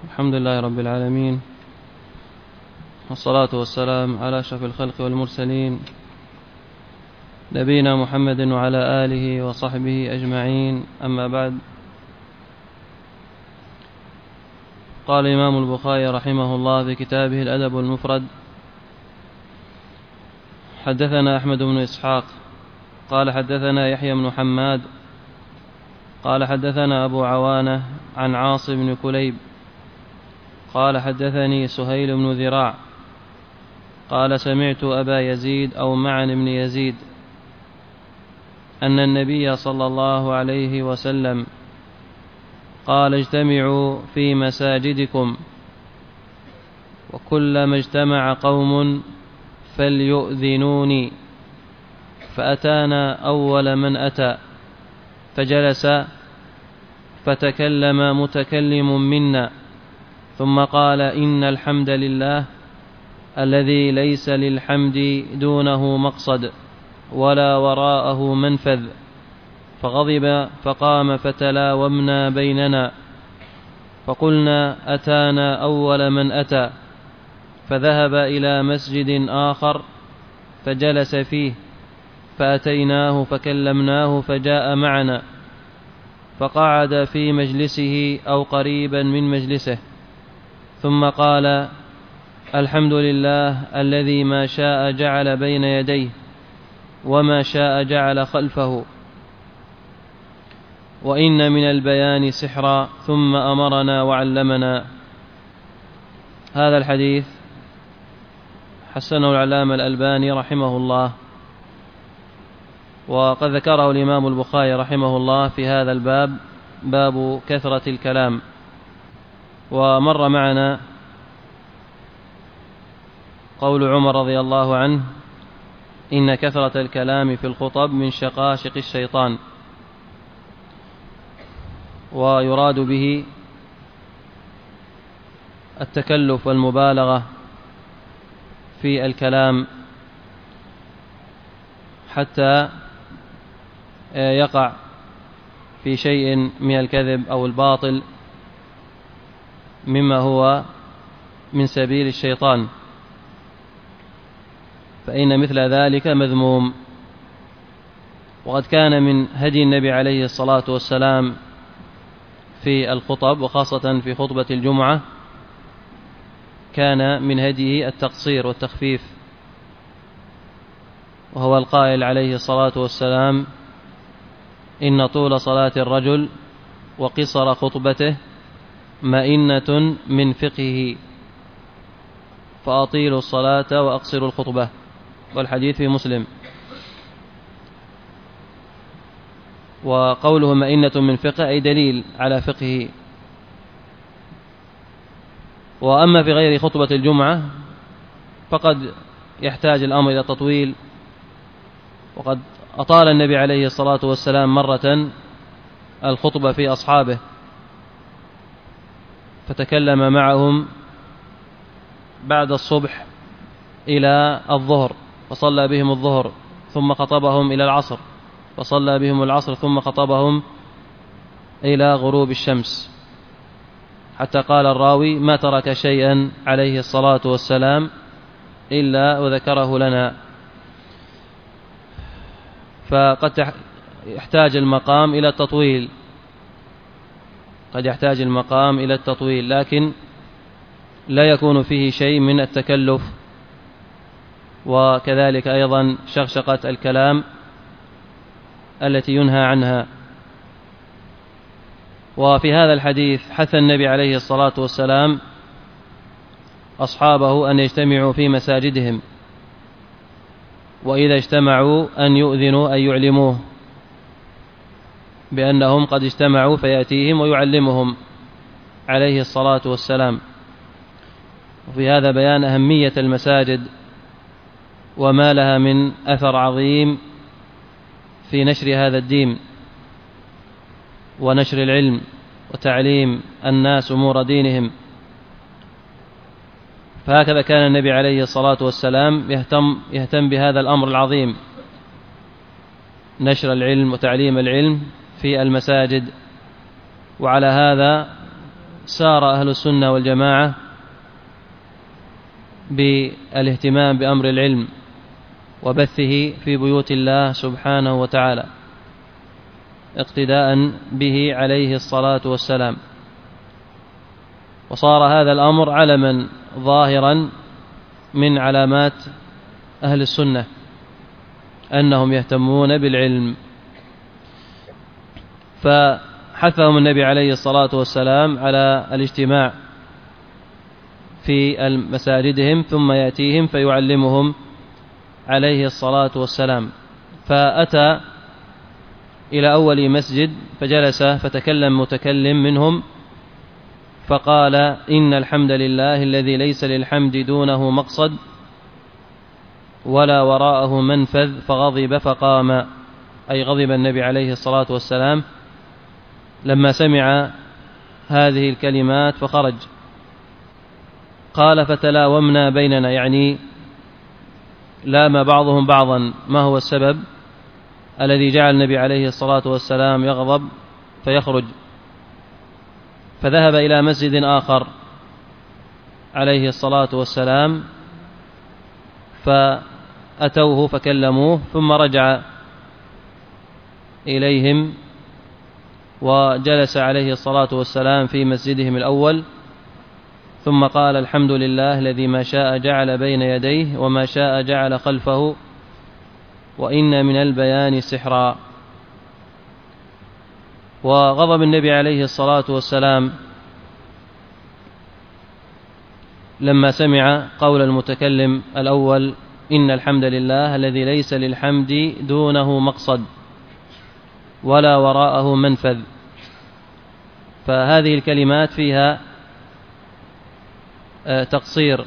الحمد لله رب العالمين، والصلاة والسلام على أشرف الخلق والمرسلين نبينا محمد وعلى آله وصحبه أجمعين. أما بعد، قال الإمام البخاري رحمه الله في كتابه الأدب المفرد: حدثنا أحمد بن إسحاق قال حدثنا يحيى بن حماد قال حدثنا أبو عوانة عن عاصم بن كليب قال حدثني سهيل بن ذراع قال سمعت أبا يزيد أو معن بن يزيد أن النبي صلى الله عليه وسلم قال: اجتمعوا في مساجدكم، وكلما اجتمع قوم فليؤذنوني. فأتانا أول من أتى فجلس، فتكلم متكلم منا ثم قال: إن الحمد لله الذي ليس للحمد دونه مقصد ولا وراءه منفذ. فغضب فقام فتلاومنا بيننا، فقلنا: أتانا أول من أتى. فذهب إلى مسجد آخر فجلس فيه، فأتيناه فكلمناه فجاء معنا، فقعد في مجلسه أو قريبا من مجلسه، ثم قال: الحمد لله الذي ما شاء جعل بين يديه وما شاء جعل خلفه، وإن من البيان سحرا، ثم أمرنا وعلمنا. هذا الحديث حسنه العلامة الألباني رحمه الله، وقد ذكره الإمام البخاري رحمه الله في هذا الباب، باب كثرة الكلام. ومر معنا قول عمر رضي الله عنه: إن كثرة الكلام في الخطب من شقاشق الشيطان. ويراد به التكلف والمبالغة في الكلام حتى يقع في شيء من الكذب أو الباطل مما هو من سبيل الشيطان، فإن مثل ذلك مذموم. وقد كان من هدي النبي عليه الصلاة والسلام في الخطب، وخاصة في خطبة الجمعة، كان من هديه التقصير والتخفيف، وهو القائل عليه الصلاة والسلام: إن طول صلاة الرجل وقصر خطبته مئنة من فقهه، فأطيلوا الصلاة وأقصروا الخطبة. والحديث في مسلم. وقوله مئنة من فقه أي دليل على فقهه. وأما في غير خطبة الجمعة فقد يحتاج الأمر إلى تطويل، وقد أطال النبي عليه الصلاة والسلام مرة الخطبة في أصحابه، فتكلم معهم بعد الصبح إلى الظهر، فصلى بهم الظهر، ثم خطبهم إلى العصر، فصلى بهم العصر، ثم خطبهم إلى غروب الشمس، حتى قال الراوي: ما ترك شيئا عليه الصلاة والسلام إلا وذكره لنا. فقد يحتاج المقام إلى التطويل، قد يحتاج المقام إلى التطويل، لكن لا يكون فيه شيء من التكلف، وكذلك أيضا شغشقة الكلام التي ينهى عنها. وفي هذا الحديث حث النبي عليه الصلاة والسلام أصحابه أن يجتمعوا في مساجدهم، وإذا اجتمعوا أن يؤذنوا، أن يعلموه بأنهم قد اجتمعوا، فيأتيهم ويعلمهم عليه الصلاة والسلام. وفي هذا بيان أهمية المساجد وما لها من أثر عظيم في نشر هذا الدين ونشر العلم وتعليم الناس أمور دينهم. فهكذا كان النبي عليه الصلاة والسلام يهتم بهذا الأمر العظيم، نشر العلم وتعليم العلم في المساجد. وعلى هذا سار أهل السنة والجماعة بالاهتمام بأمر العلم وبثه في بيوت الله سبحانه وتعالى اقتداء به عليه الصلاة والسلام، وصار هذا الأمر علما ظاهرا من علامات أهل السنة أنهم يهتمون بالعلم. فحثهم النبي عليه الصلاة والسلام على الاجتماع في مساجدهم، ثم يأتيهم فيعلمهم عليه الصلاة والسلام. فأتى إلى أول مسجد فجلس، فتكلم متكلم منهم فقال: إن الحمد لله الذي ليس للحمد دونه مقصد ولا وراءه منفذ. فغضب فقام، أي غضب النبي عليه الصلاة والسلام لما سمع هذه الكلمات فخرج. قال: فتلاومنا بيننا، يعني لام بعضهم بعضا. ما هو السبب الذي جعل النبي عليه الصلاة والسلام يغضب فيخرج؟ فذهب إلى مسجد آخر عليه الصلاة والسلام فأتوه فكلموه، ثم رجع إليهم وجلس عليه الصلاة والسلام في مسجدهم الأول، ثم قال: الحمد لله الذي ما شاء جعل بين يديه وما شاء جعل خلفه وإن من البيان سحرا. وغضب النبي عليه الصلاة والسلام لما سمع قول المتكلم الأول: إن الحمد لله الذي ليس للحمد دونه مقصد ولا وراءه منفذ. فهذه الكلمات فيها تقصير،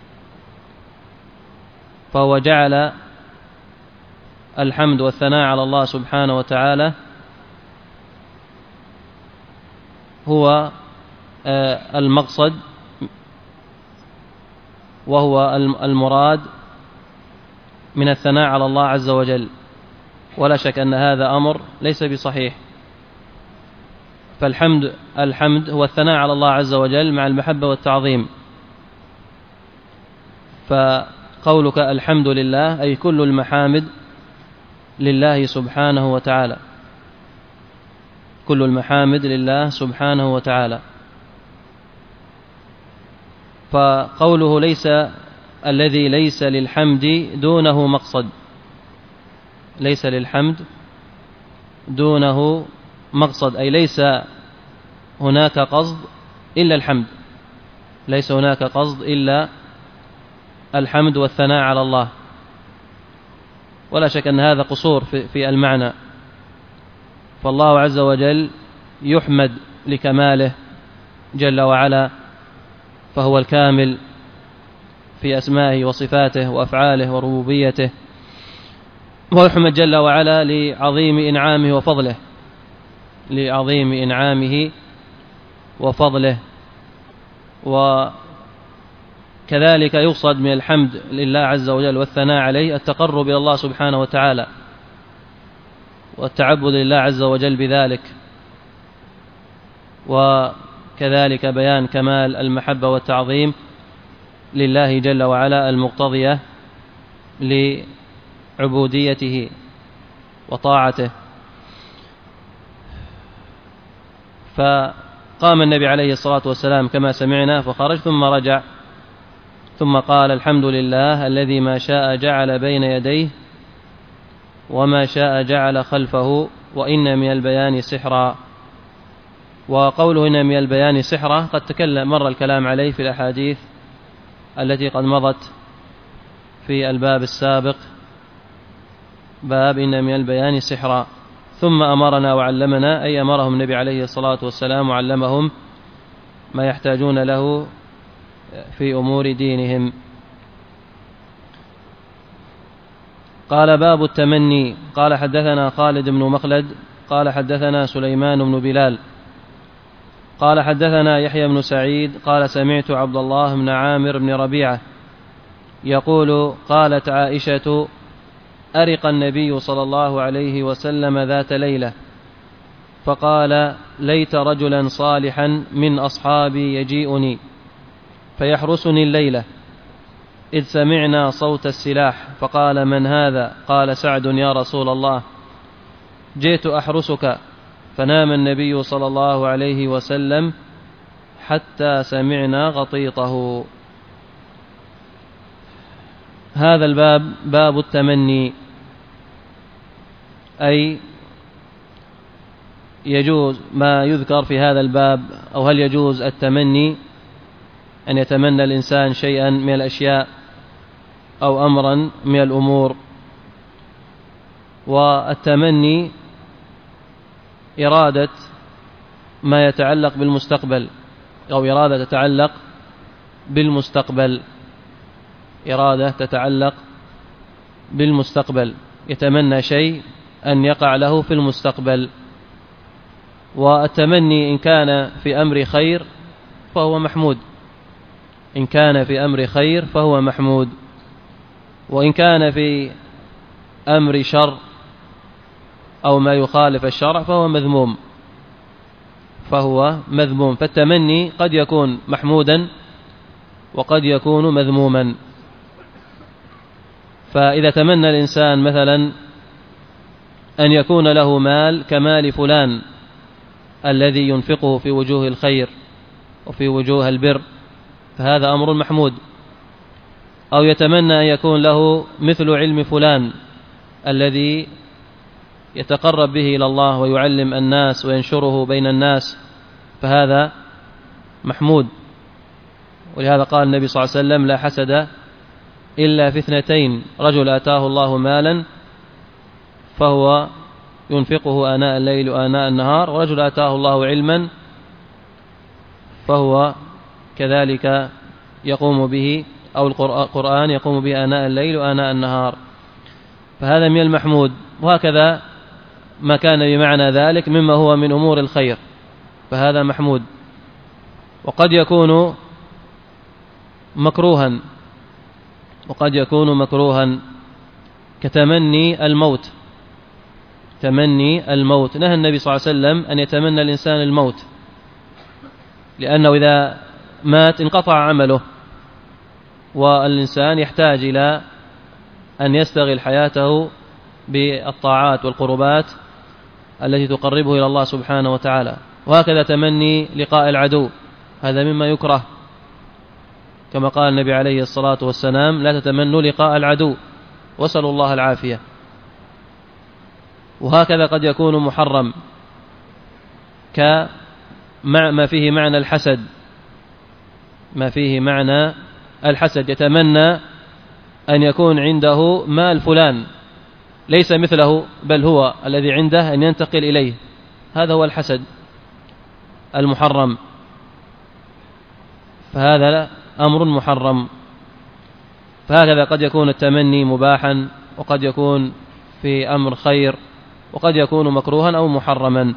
فهو جعل الحمد والثناء على الله سبحانه وتعالى هو المقصد، وهو المراد من الثناء على الله عز وجل، ولا شك أن هذا أمر ليس بصحيح. فالحمد هو الثناء على الله عز وجل مع المحبة والتعظيم. فقولك الحمد لله أي كل المحامد لله سبحانه وتعالى، كل المحامد لله سبحانه وتعالى. فقوله ليس الذي ليس للحمد دونه مقصد، ليس للحمد دونه مقصد، أي ليس هناك قصد إلا الحمد، ليس هناك قصد إلا الحمد والثناء على الله. ولا شك أن هذا قصور في المعنى، فالله عز وجل يحمد لكماله جل وعلا، فهو الكامل في أسمائه وصفاته وأفعاله وربوبيته، ويحمد جل وعلا لعظيم إنعامه وفضله، لعظيم إنعامه وفضله. وكذلك يقصد من الحمد لله عز وجل والثناء عليه التقرب إلى الله سبحانه وتعالى والتعبد لله عز وجل بذلك، وكذلك بيان كمال المحبة والتعظيم لله جل وعلا المقتضية لعبوديته وطاعته. فقام النبي عليه الصلاة والسلام كما سمعنا فخرج، ثم رجع، ثم قال: الحمد لله الذي ما شاء جعل بين يديه وما شاء جعل خلفه وإن من البيان سحرا. وقوله إن من البيان سحرا قد مر الكلام عليه في الأحاديث التي قد مضت في الباب السابق، باب إن من البيان سحرا. ثم أمرنا وعلمنا، أي أمرهم النبي عليه الصلاة والسلام وعلمهم ما يحتاجون له في أمور دينهم. قال: باب التمني. قال: حدثنا خالد بن مخلد قال: حدثنا سليمان بن بلال قال: حدثنا يحيى بن سعيد قال: سمعت عبد الله بن عامر بن ربيعة يقول: قالت عائشة: أرق النبي صلى الله عليه وسلم ذات ليلة فقال ليت رجلا صالحا من أصحابي يجيئني فيحرسني الليلة إذ سمعنا صوت السلاح. فقال من هذا؟ قال سعد يا رسول الله. جئت أحرسك فنام النبي صلى الله عليه وسلم حتى سمعنا غطيطه. هذا الباب باب التمني، أي يجوز ما يذكر في هذا الباب، أو هل يجوز التمني أن يتمنى الإنسان شيئا من الأشياء أو أمرا من الأمور. والتمني إرادة ما يتعلق بالمستقبل، أو إرادة تتعلق بالمستقبل، إرادة تتعلق بالمستقبل، يتمنى شيء أن يقع له في المستقبل. والتمني إن كان في أمر خير فهو محمود، إن كان في أمر خير فهو محمود، وإن كان في أمر شر أو ما يخالف الشرع فهو مذموم، فالتمني قد يكون محمودا وقد يكون مذموما. فإذا تمنى الإنسان مثلا أن يكون له مال كمال فلان الذي ينفقه في وجوه الخير وفي وجوه البر، فهذا أمر محمود. أو يتمنى أن يكون له مثل علم فلان الذي يتقرب به إلى الله ويعلم الناس وينشره بين الناس، فهذا محمود. ولهذا قال النبي صلى الله عليه وسلم لا حسد إلا في اثنتين: رجل آتاه الله مالا فهو ينفقه آناء الليل وآناء النهار، ورجل آتاه الله علما فهو كذلك يقوم به، أو القرآن يقوم به آناء الليل وآناء النهار، فهذا من المحمود. وهكذا ما كان بمعنى ذلك مما هو من أمور الخير فهذا محمود. وقد يكون مكروها كتمني الموت. تمني الموت نهى النبي صلى الله عليه وسلم أن يتمنى الإنسان الموت، لأنه إذا مات انقطع عمله، والإنسان يحتاج إلى أن يستغل حياته بالطاعات والقربات التي تقربه إلى الله سبحانه وتعالى. وهكذا تمني لقاء العدو، هذا مما يكره، كما قال النبي عليه الصلاة والسلام لا تتمنوا لقاء العدو واسألوا الله العافية. وهكذا قد يكون محرم ما فيه معنى الحسد، يتمنى أن يكون عنده مال فلان ليس مثله بل هو الذي عنده أن ينتقل إليه، هذا هو الحسد المحرم، فهذا أمر محرم. فهكذا قد يكون التمني مباحا، وقد يكون في أمر خير، وقد يكون مكروها أو محرما.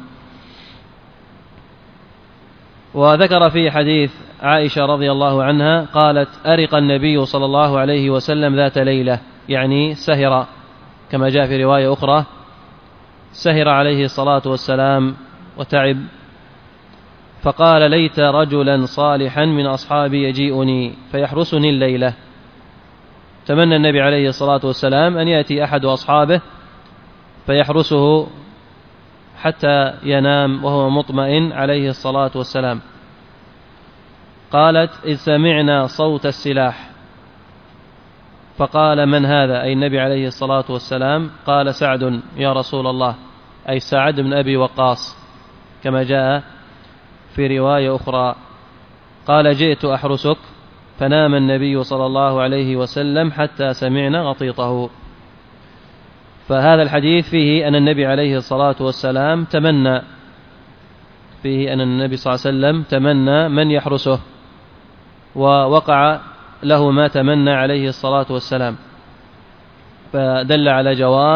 وذكر في حديث عائشة رضي الله عنها قالت: أرق النبي صلى الله عليه وسلم ذات ليلة، يعني سهر، كما جاء في رواية أخرى سهر عليه الصلاة والسلام وتعب، فقال: ليت رجلا صالحا من أصحابي يجيئني فيحرسني الليلة. تمنى النبي عليه الصلاة والسلام أن يأتي أحد أصحابه فيحرسه حتى ينام وهو مطمئن عليه الصلاة والسلام. قالت: إذ سمعنا صوت السلاح. فقال: من هذا؟ أي النبي عليه الصلاة والسلام. قال: سعد يا رسول الله، أي سعد بن أبي وقاص، كما جاء في رواية أخرى. قال: جئت أحرسك فنام النبي صلى الله عليه وسلم حتى سمعنا غطيطه. فهذا الحديث فيه أن النبي عليه الصلاة والسلام تمنى، تمنى من يحرسه، ووقع له ما تمنى عليه الصلاة والسلام، فدل على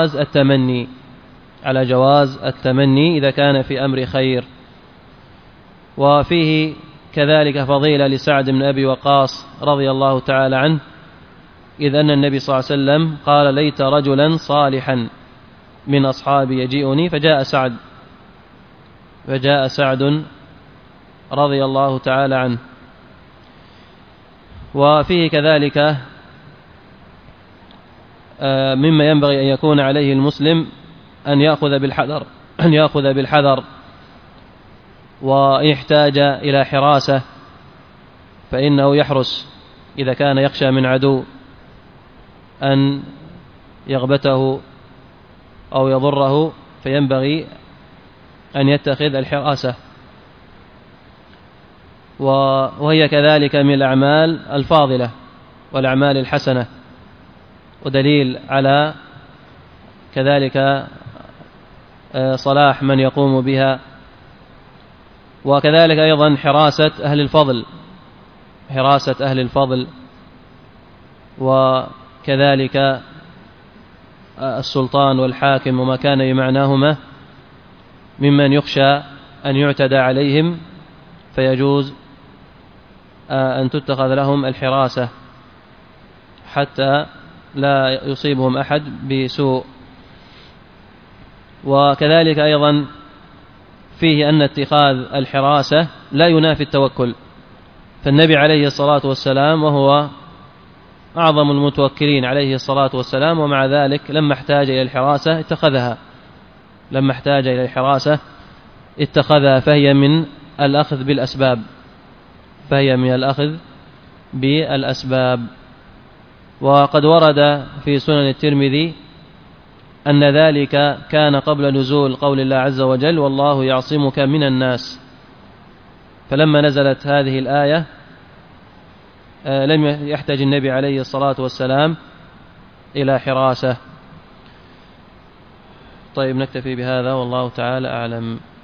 جواز التمني إذا كان في أمر خير. وفيه كذلك فضيلة لسعد بن أبي وقاص رضي الله تعالى عنه، إذ أن النبي صلى الله عليه وسلم قال: ليت رجلا صالحا من أصحابي يجيئني، فجاء سعد فجاء سعد رضي الله تعالى عنه. وفيه كذلك مما ينبغي أن يكون عليه المسلم أن يأخذ بالحذر وإن احتاج إلى حراسة فإنه يحرس إذا كان يخشى من عدو أن يغبته أو يضره، فينبغي أن يتخذ الحراسة. وهي كذلك من الأعمال الفاضلة والأعمال الحسنة، ودليل على كذلك صلاح من يقوم بها. وكذلك أيضا حراسة أهل الفضل وكذلك السلطان والحاكم وما كان بمعناهما ممن يخشى أن يعتدى عليهم، فيجوز أن تتخذ لهم الحراسة حتى لا يصيبهم أحد بسوء. وكذلك أيضا فيه أن اتخاذ الحراسة لا ينافي التوكل، فالنبي عليه الصلاة والسلام وهو أعظم المتوكلين عليه الصلاة والسلام، ومع ذلك لما احتاج إلى الحراسة اتخذها، فهي من الأخذ بالأسباب. وقد ورد في سنن الترمذي أن ذلك كان قبل نزول قول الله عز وجل: والله يعصمك من الناس. فلما نزلت هذه الآية لم يحتاج النبي عليه الصلاة والسلام إلى حراسة. طيب، نكتفي بهذا والله تعالى أعلم.